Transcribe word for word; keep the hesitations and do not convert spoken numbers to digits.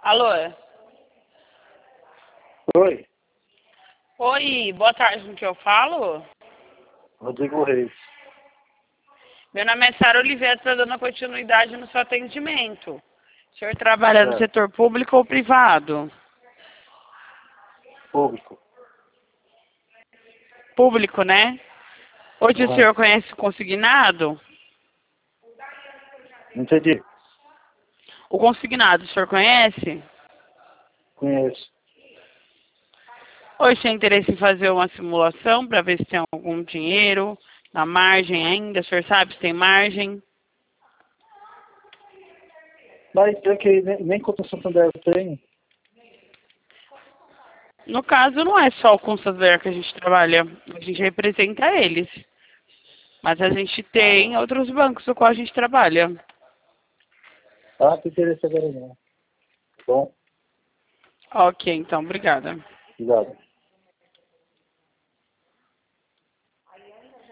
Alô? Oi, Oi, boa tarde, com que eu falo? Rodrigo Reis. Meu nome é Sara Oliveira, estou dando continuidade no seu atendimento. O senhor trabalha no É, setor público ou privado? público. Público, né? Hoje o Uhum. senhor conhece o consignado? Não entendi. O consignado, o senhor conhece? Conheço. Hoje tem interesse em fazer uma simulação para ver se tem algum dinheiro na margem ainda? O senhor sabe se tem margem? Mas é que nem, nem contra Santander eu tenho. No caso, não é só o Consader que a gente trabalha, a gente representa eles. Mas a gente tem outros bancos com qual a gente trabalha. Ah, não tem interesse agora não. Bom, Ok, então, obrigada. obrigado.